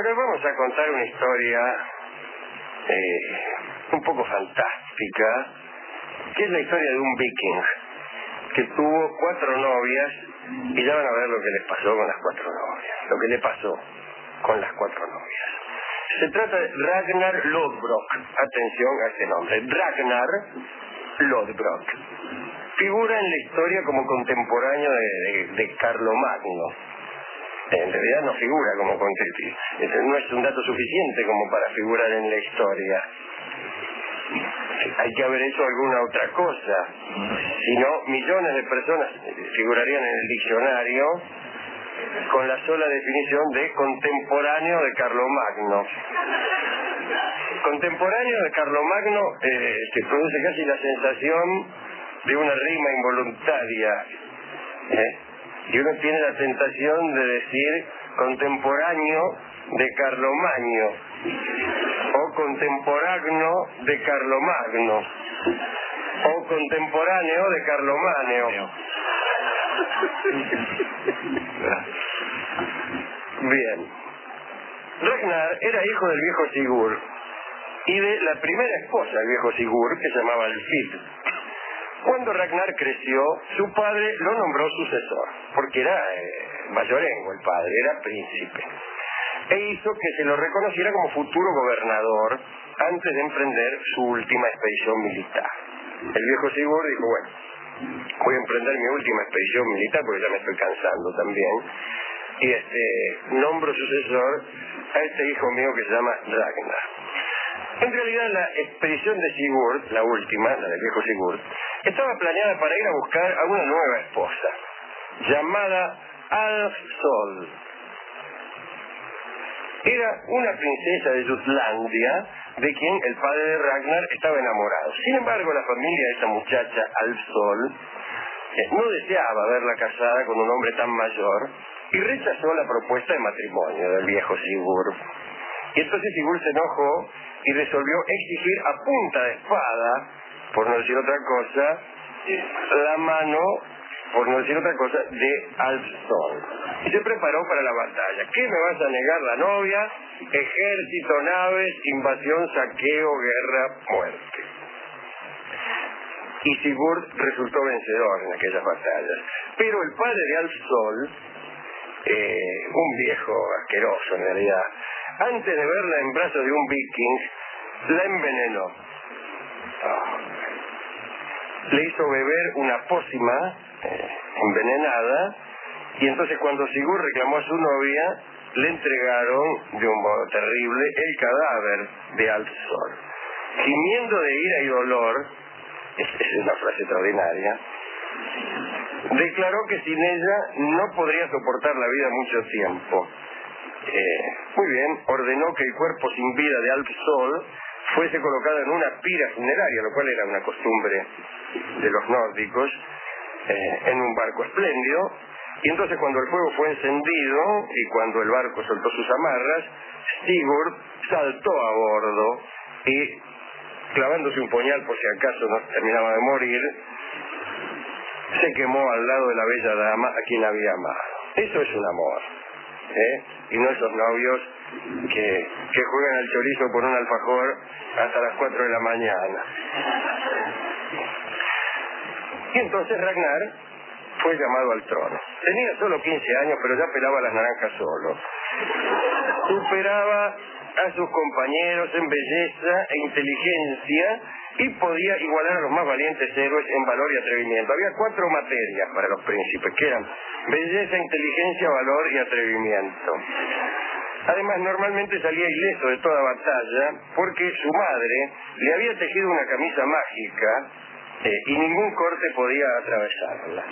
Ahora vamos a contar una historia un poco fantástica, que es la historia de un viking que tuvo 4 novias, y ya van a ver lo que les pasó con las 4 novias, lo que le pasó con las 4 novias. Se trata de Ragnar Lodbrok. Atención a este nombre, Ragnar Lodbrok. Figura en la historia como contemporáneo de Carlomagno. En realidad no figura como contemporáneo, no es un dato suficiente como para figurar en la historia. Hay que haber hecho alguna otra cosa, si no millones de personas figurarían en el diccionario con la sola definición de contemporáneo de Carlomagno. Contemporáneo de Carlomagno que produce casi la sensación de una rima involuntaria, y uno tiene la tentación de decir contemporáneo de Carlomagno o contemporáneo de Carlomagno o contemporáneo de Carlomagno. Bien. Ragnar era hijo del viejo Sigurd y de la primera esposa del viejo Sigurd, que se llamaba Alfid. Cuando Ragnar creció, su padre lo nombró sucesor, porque era mayorengo el padre, era príncipe, e hizo que se lo reconociera como futuro gobernador antes de emprender su última expedición militar. El viejo Sigurd dijo, bueno, voy a emprender mi última expedición militar porque ya me estoy cansando también, y nombro sucesor a este hijo mío que se llama Ragnar. En realidad la expedición de Sigurd, la última, la del viejo Sigurd, estaba planeada para ir a buscar a una nueva esposa, llamada Alfsol. Era una princesa de Jutlandia, de quien el padre de Ragnar estaba enamorado. Sin embargo, la familia de esa muchacha, Alfsol, no deseaba verla casada con un hombre tan mayor y rechazó la propuesta de matrimonio del viejo Sigurd. Y entonces Sigurd se enojó y resolvió exigir a punta de espada, por no decir otra cosa, la mano, por no decir otra cosa, de Alfsol. Y se preparó para la batalla. ¿Qué me vas a negar la novia? Ejército, naves, invasión, saqueo, guerra, muerte. Y Sigurd resultó vencedor en aquellas batallas. Pero el padre de Alfsol, un viejo asqueroso en realidad, antes de verla en brazos de un viking, la envenenó. Le hizo beber una pócima envenenada, y entonces cuando Sigurd reclamó a su novia, le entregaron de un modo terrible el cadáver de Alfsol. Gimiendo de ira y dolor, es una frase extraordinaria, declaró que sin ella no podría soportar la vida mucho tiempo. Muy bien, ordenó que el cuerpo sin vida de Alfsol fuese colocado en una pira funeraria, lo cual era una costumbre de los nórdicos, en un barco espléndido. Y entonces cuando el fuego fue encendido y cuando el barco soltó sus amarras, Sigurd saltó a bordo y, clavándose un puñal por si acaso no terminaba de morir, se quemó al lado de la bella dama a quien había amado. Eso es un amor, y no esos novios que juegan al chorizo por un alfajor hasta las 4 de la mañana. Y entonces Ragnar fue llamado al trono. Tenía solo 15 años, pero ya pelaba las naranjas solo. Superaba a sus compañeros en belleza e inteligencia y podía igualar a los más valientes héroes en valor y atrevimiento. Había 4 materias para los príncipes, que eran belleza, inteligencia, valor y atrevimiento. Además, normalmente salía ileso de toda batalla porque su madre le había tejido una camisa mágica y ningún corte podía atravesarla.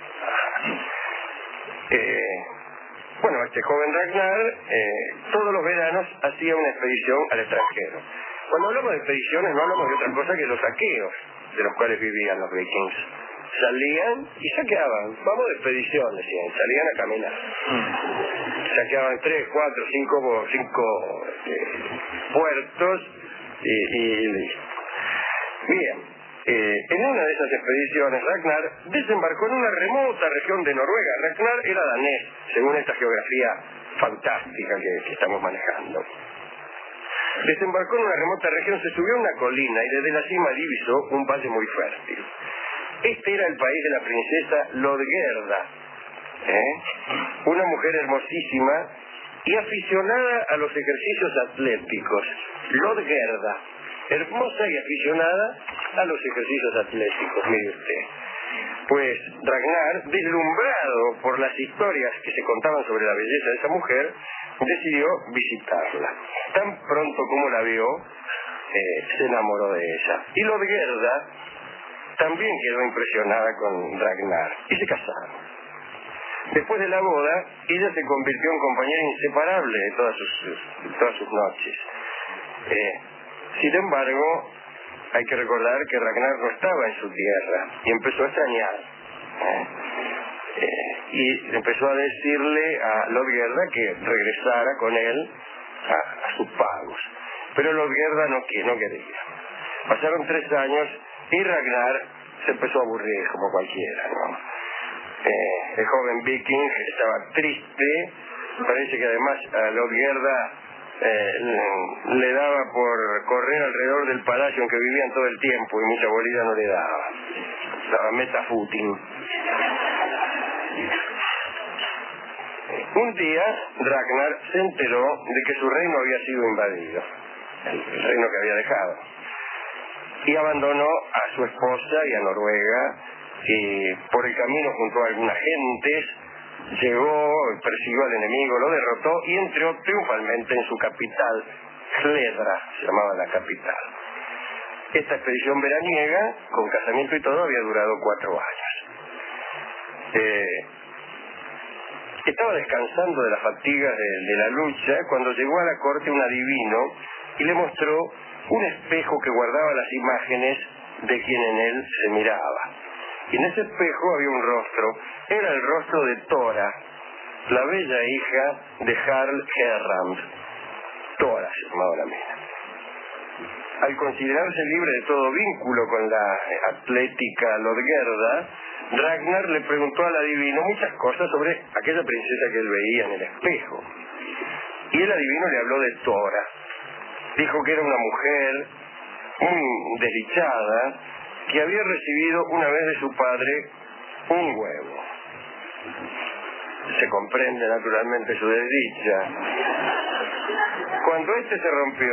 Bueno, este joven Ragnar todos los veranos hacía una expedición al extranjero. Cuando hablamos de expediciones no hablamos de otra cosa que los saqueos de los cuales vivían los vikings. Salían y saqueaban. Vamos de expedición, decían. Salían a caminar. Saqueaban 3, 4, 5 puertos y listo. Bien. En una de esas expediciones Ragnar desembarcó en una remota región de Noruega. Ragnar era danés, según esta geografía fantástica que estamos manejando. Desembarcó en una remota región, se subió a una colina y desde la cima divisó un valle muy fértil. Este era el país de la princesa Lodgerda, una mujer hermosísima y aficionada a los ejercicios atléticos. Lodgerda, hermosa y aficionada a los ejercicios atléticos, mire usted. Pues Ragnar, deslumbrado por las historias que se contaban sobre la belleza de esa mujer, decidió visitarla. Tan pronto como la vio, se enamoró de ella. Y Lodgerda también quedó impresionada con Ragnar y se casaron. Después de la boda, ella se convirtió en compañera inseparable de todas sus noches. Sin embargo, hay que recordar que Ragnar no estaba en su tierra y empezó a extrañar. Y empezó a decirle a Lodgerda que regresara con él a sus pagos. Pero Lodgerda no quería. Pasaron 3 años y Ragnar se empezó a aburrir como cualquiera, ¿no? El joven viking estaba triste. Parece que además a Lodgerda le daba por correr alrededor del palacio en que vivían todo el tiempo y mucha bolilla no le daba. Estaba metafooting. Un día Ragnar se enteró de que su reino había sido invadido, el reino que había dejado, y abandonó a su esposa y a Noruega, y por el camino junto a algunas gentes llegó, persiguió al enemigo, lo derrotó y entró triunfalmente en su capital. Hledra se llamaba la capital. Esta expedición veraniega, con casamiento y todo, había durado 4 años. Estaba descansando de las fatigas de la lucha cuando llegó a la corte un adivino y le mostró un espejo que guardaba las imágenes de quien en él se miraba. Y en ese espejo había un rostro. Era el rostro de Thora, la bella hija de Jarl Herrand. Thora se llamaba la mina. Al considerarse libre de todo vínculo con la atlética Lodgerda, Ragnar le preguntó al adivino muchas cosas sobre aquella princesa que él veía en el espejo. Y el adivino le habló de Thora. Dijo que era una mujer muy desdichada, que había recibido una vez de su padre un huevo. Se comprende naturalmente su desdicha. Cuando este se rompió,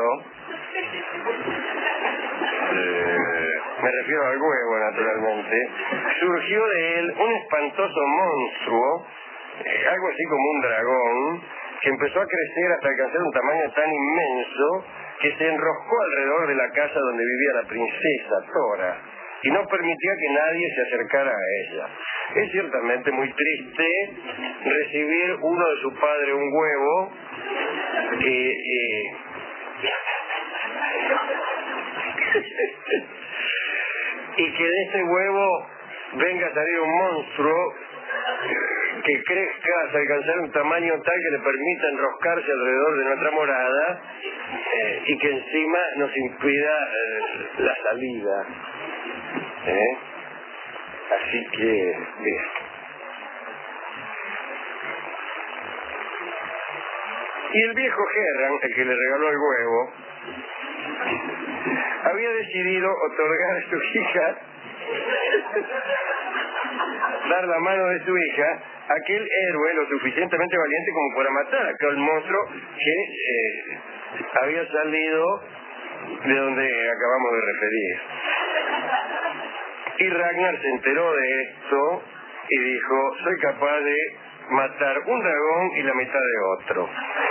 me refiero al huevo naturalmente, surgió de él un espantoso monstruo, algo así como un dragón, que empezó a crecer hasta alcanzar un tamaño tan inmenso que se enroscó alrededor de la casa donde vivía la princesa Thora y no permitía que nadie se acercara a ella. Es ciertamente muy triste recibir uno de su padre un huevo y que de ese huevo venga a salir un monstruo que crezca hasta alcanzar un tamaño tal que le permita enroscarse alrededor de nuestra morada y que encima nos impida la salida. Así que, bien. Y el viejo Herran, el que le regaló el huevo, había decidido otorgar a su hija, dar la mano de su hija a aquel héroe lo suficientemente valiente como para matar a aquel monstruo que había salido de donde acabamos de referir. Y Ragnar se enteró de esto y dijo: soy capaz de matar un dragón y la mitad de otro.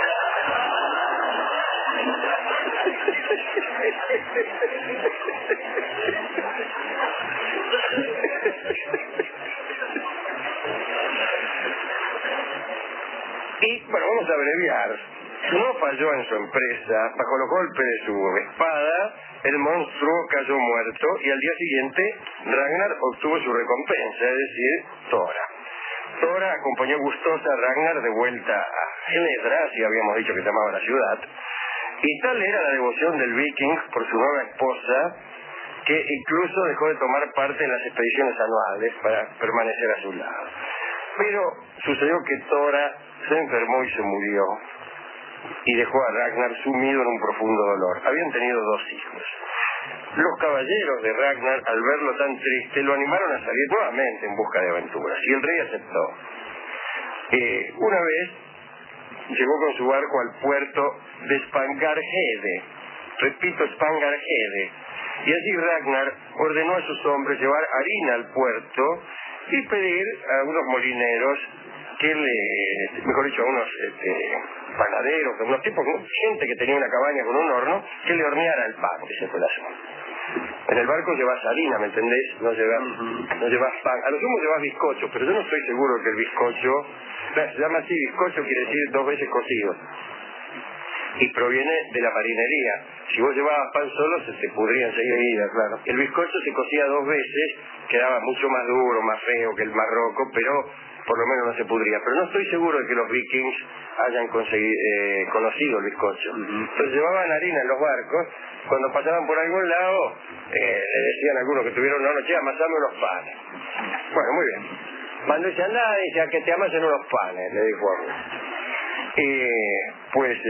Y bueno, vamos a abreviar. No falló en su empresa. Bajo los golpes de su espada, el monstruo cayó muerto y al día siguiente Ragnar obtuvo su recompensa, es decir, Thora. Thora acompañó gustosa a Ragnar de vuelta a Hledra, así habíamos dicho que se llamaba la ciudad, y tal era la devoción del viking por su nueva esposa que incluso dejó de tomar parte en las expediciones anuales para permanecer a su lado. Pero sucedió que Thora se enfermó y se murió, y dejó a Ragnar sumido en un profundo dolor. Habían tenido 2 hijos. Los caballeros de Ragnar, al verlo tan triste, lo animaron a salir nuevamente en busca de aventuras, y el rey aceptó. Una vez llegó con su barco al puerto de Spangarhede, repito, Spangarhede, y allí Ragnar ordenó a sus hombres llevar harina al puerto y pedir a unos molineros mejor dicho, a unos panaderos, unos tipos, gente que tenía una cabaña con un horno, que le horneara el pan, que se fue la zona. En el barco llevas harina, ¿me entendés? No llevas pan. A lo sumo llevas bizcocho, pero yo no estoy seguro que el bizcocho, se llama así, bizcocho quiere decir 2 veces cocido, y proviene de la marinería. Si vos llevabas pan solo, se te pudría enseguida, claro. El bizcocho se cocía 2 veces, quedaba mucho más duro, más feo que el marroco, pero por lo menos no se pudría. Pero no estoy seguro de que los vikings hayan conocido el bizcocho. Entonces llevaban harina en los barcos. Cuando pasaban por algún lado, le decían a algunos que tuvieron una noche, amasame unos panes. Bueno, muy bien. Cuando dice, andá, dice, a que te amasen unos panes, le dijo a uno. Pues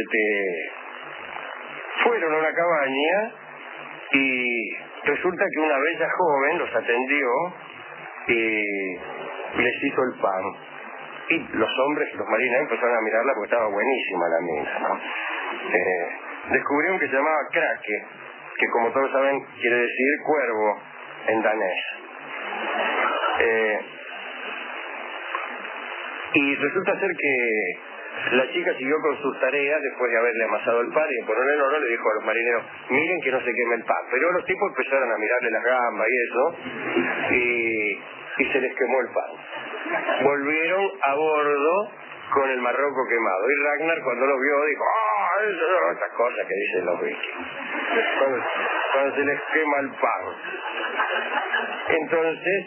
fueron a una cabaña y resulta que una bella joven los atendió y les hizo el pan. Y los hombres, los marineros, empezaron a mirarla porque estaba buenísima la mina, ¿no? Descubrieron que se llamaba Krake, que como todos saben quiere decir cuervo en danés. Y resulta ser que la chica siguió con sus tareas después de haberle amasado el pan y en ponerle el oro le dijo a los marineros, miren que no se queme el pan. Pero los tipos empezaron a mirarle las gambas y eso, y se les quemó el pan. Volvieron a bordo con el marroco quemado. Y Ragnar, cuando lo vio, dijo, eso son estas cosas que dicen los vikings. Cuando se les quema el pan. Entonces,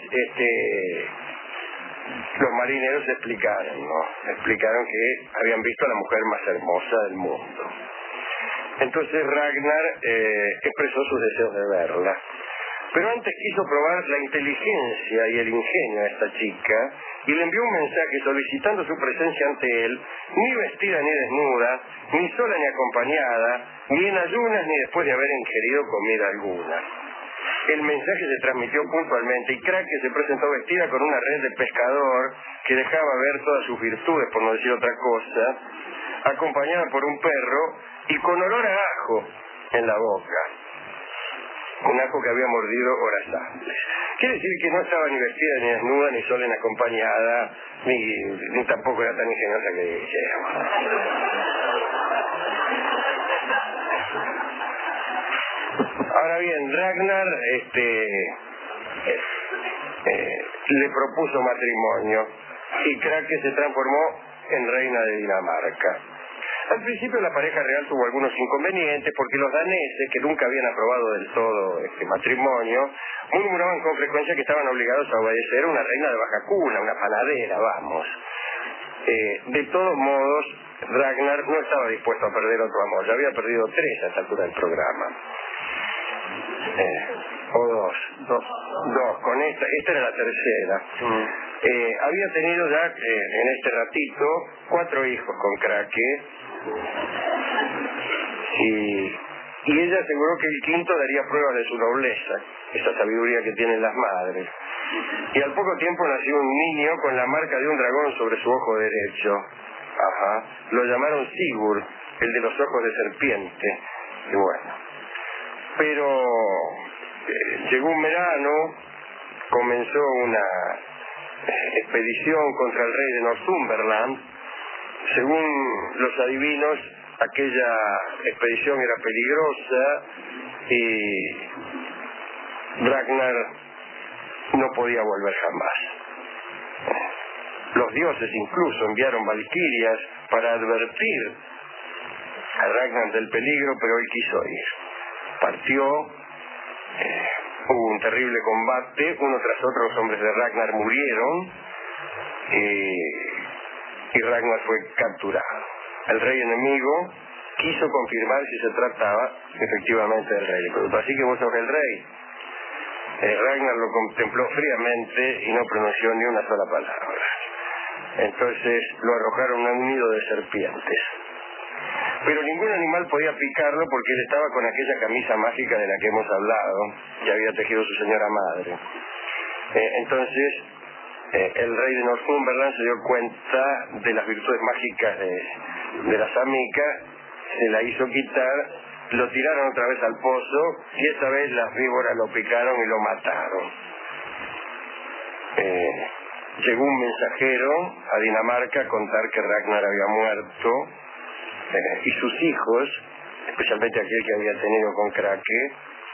los marineros explicaron, ¿no? Explicaron que habían visto a la mujer más hermosa del mundo. Entonces Ragnar expresó sus deseos de verla. Pero antes quiso probar la inteligencia y el ingenio de esta chica y le envió un mensaje solicitando su presencia ante él, ni vestida ni desnuda, ni sola ni acompañada, ni en ayunas ni después de haber ingerido comida alguna. El mensaje se transmitió puntualmente y Krake se presentó vestida con una red de pescador que dejaba ver todas sus virtudes, por no decir otra cosa, acompañada por un perro y con olor a ajo en la boca. Un ajo que había mordido horas antes. Quiere decir que no estaba ni vestida ni desnuda, ni sola ni acompañada, ni tampoco era tan ingeniosa que dijéramos. Ahora bien, Ragnar le propuso matrimonio y Krake se transformó en reina de Dinamarca. Al principio la pareja real tuvo algunos inconvenientes porque los daneses, que nunca habían aprobado del todo este matrimonio, murmuraban con frecuencia que estaban obligados a obedecer a una reina de baja cuna, una panadera, vamos. De todos modos, Ragnar no estaba dispuesto a perder otro amor, ya había perdido 3 a esta altura del programa. O dos, con esta era la tercera. Había tenido ya en este ratito 4 hijos con Krake y ella aseguró que el quinto daría pruebas de su nobleza, esa sabiduría que tienen las madres. Y al poco tiempo nació un niño con la marca de un dragón sobre su ojo derecho. Ajá. Lo llamaron Sigurd, el de los ojos de serpiente. Y bueno, pero llegó un verano, comenzó una expedición contra el rey de Northumberland. Según los adivinos, aquella expedición era peligrosa y Ragnar no podía volver jamás. Los dioses incluso enviaron valquirias para advertir a Ragnar del peligro, pero él quiso ir. Partió, hubo un terrible combate, uno tras otro los hombres de Ragnar murieron y Ragnar fue capturado. El rey enemigo quiso confirmar si se trataba efectivamente del rey. Pero así que vos sos el rey. Ragnar lo contempló fríamente y no pronunció ni una sola palabra. Entonces lo arrojaron a un nido de serpientes. Pero ningún animal podía picarlo porque él estaba con aquella camisa mágica de la que hemos hablado, que había tejido su señora madre. Entonces, el rey de Northumberland se dio cuenta de las virtudes mágicas de la samica, se la hizo quitar, lo tiraron otra vez al pozo y esta vez las víboras lo picaron y lo mataron. Llegó un mensajero a Dinamarca a contar que Ragnar había muerto, y sus hijos, especialmente aquel que había tenido con Krake,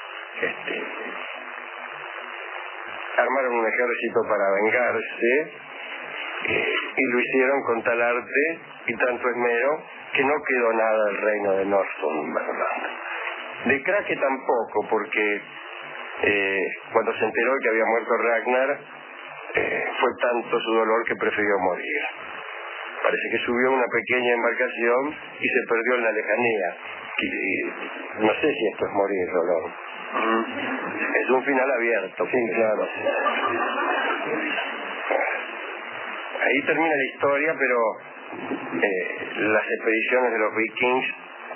armaron un ejército para vengarse, y lo hicieron con tal arte y tanto esmero que no quedó nada del reino de Northumberland. De Krake tampoco, porque cuando se enteró que había muerto Ragnar, fue tanto su dolor que prefirió morir. Parece que subió a una pequeña embarcación y se perdió en la lejanía. No sé si esto es morir, Rolón. Es un final abierto. Sí, claro. Ahí termina la historia, pero las expediciones de los vikings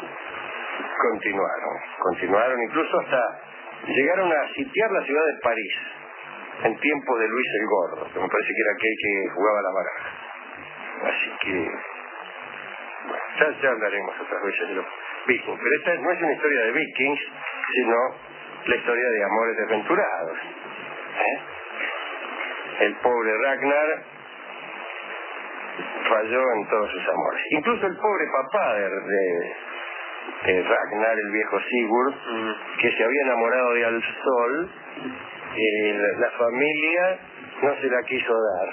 continuaron, incluso hasta llegaron a sitiar la ciudad de París en tiempo de Luis el Gordo, que me parece que era aquel que jugaba la baraja. Así que, bueno, ya hablaremos otras veces de los vikings. Pero esta no es una historia de vikings, sino la historia de amores desventurados. El pobre Ragnar falló en todos sus amores. Incluso el pobre papá de Ragnar, el viejo Sigurd, que se había enamorado de Alsol, la familia no se la quiso dar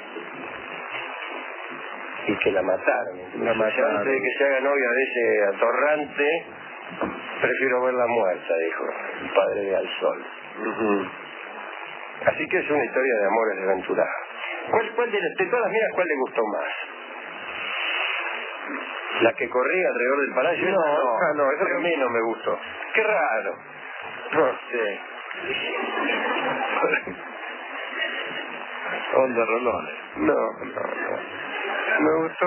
y que la mataron. Antes de que se haga novia de ese atorrante, prefiero verla muerta, dijo el padre de Alsol. Así que es una historia de amores desventurados. ¿Cuál de todas las mías, cuál le gustó más? ¿La que corría alrededor del palacio? No, eso a mí no me gustó. Qué raro. No sé. Onda Rolones. No. Me gustó...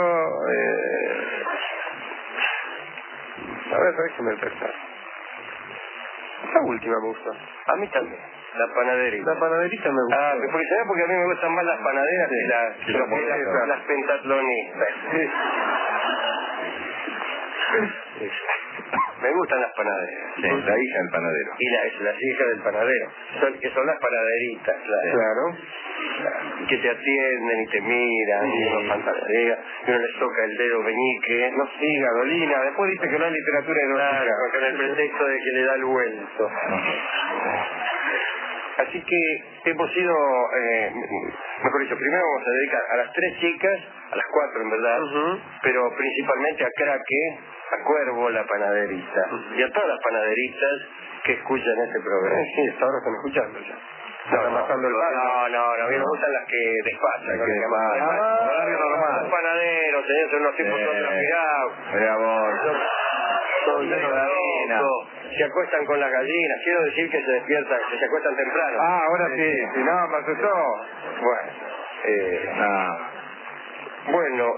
A ver, déjame pensar. La última me gustó. A mí también. La panaderita. La panaderita me gustó. Porque a mí me gustan más las panaderas que las pentatlonistas. Me gustan las panaderas. Sí, la hija del panadero. Y las hijas del panadero. Que son las panaderitas, claro. Que te atienden y te miran, y uno fantasea, y uno les toca el dedo meñique. No siga, Dolina. Después dice que no hay literatura erótica. Claro, con el pretexto de que le da el vuelto. Así que hemos ido, mejor dicho, primero vamos a dedicar a las 3 chicas, a las 4 en verdad, pero principalmente a Krake, a Cuervo, la panaderista, y a todas las panaderistas que escuchan este programa. Sí, hasta ahora están escuchando ya. No, a mí me gustan las que despachan. Los panaderos, señor, son unos tipos contrafiados. Son llenos de harina. Se acuestan con las gallinas. Quiero decir que se despiertan, que se acuestan temprano. Ahora sí, si no, me asustó. Bueno,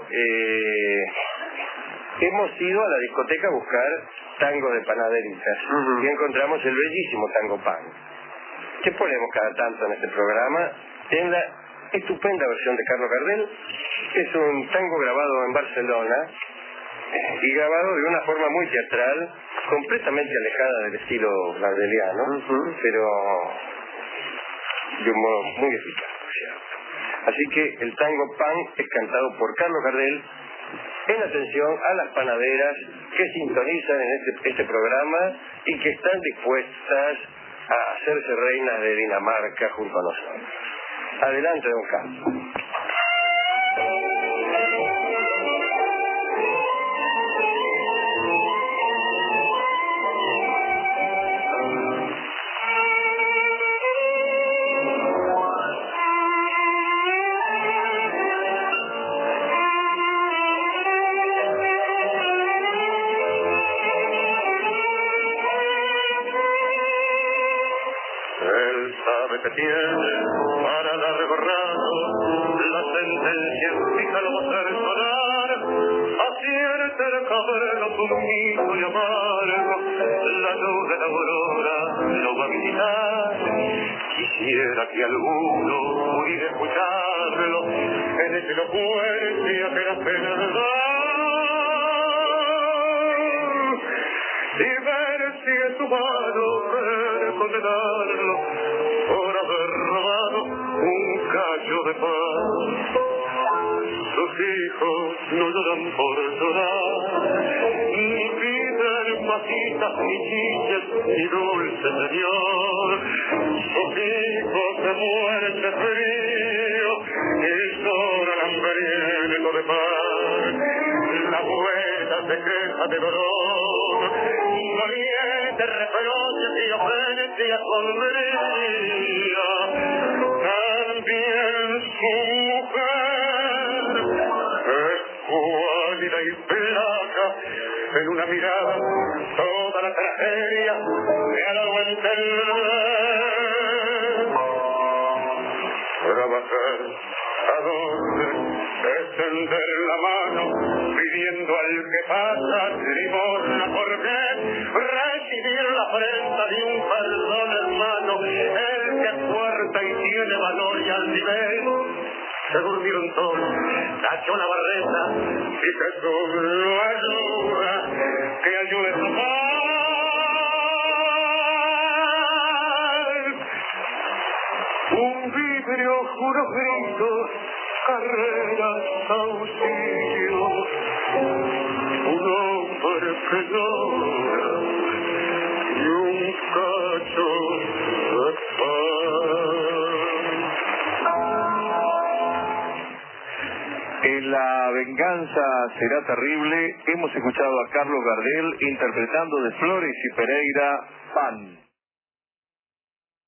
hemos ido a la discoteca a buscar tangos de panaderitas y encontramos el bellísimo Tango Pan, que ponemos cada tanto en este programa, en la estupenda versión de Carlos Gardel. Es un tango grabado en Barcelona y grabado de una forma muy teatral, completamente alejada del estilo gardeliano, pero de un modo muy eficaz, ¿cierto? Así que el Tango Pan es cantado por Carlos Gardel en atención a las panaderas que sintonizan en este programa y que están dispuestas a hacerse reinas de Dinamarca junto a nosotros. Adelante, don Carlos. El sabe que tiene para dar borrado la sentencia fija lo va a hacer sonar, así en el cabrero sumiso y amargo, la luz de la aurora lo va a visitar. Quisiera que alguno pudiera escucharlo en esa elocuencia que la pena da, y ver si es humano ver condenarlo por haber robado un cacho de pan. Sus hijos no lloran por llorar, ni piden masitas, ni chiches, ni dulce señor. Sus hijos se mueren de frío y lloran hambriento de pan. La abuela se queja de dolor, doliente, referencia y ofensa sonría. También su mujer es cuálida y flaca, en una mirada toda la tragedia me ha dado a entender. Trabajar a dónde, extender la mano pidiendo al que pasa limosna, porque recibir la afrenta de un perdón hermano, el que es fuerte y tiene valor y al nivel. Se durmieron todos, tachó la barreta y Jesús lo ayuda, que ayude a su paz. Un vidrio, unos gritos, carreras, auxilio, un hombre que llora y un cacho de pan. En La venganza será terrible hemos escuchado a Carlos Gardel interpretando de Flores y Pereira, Pan.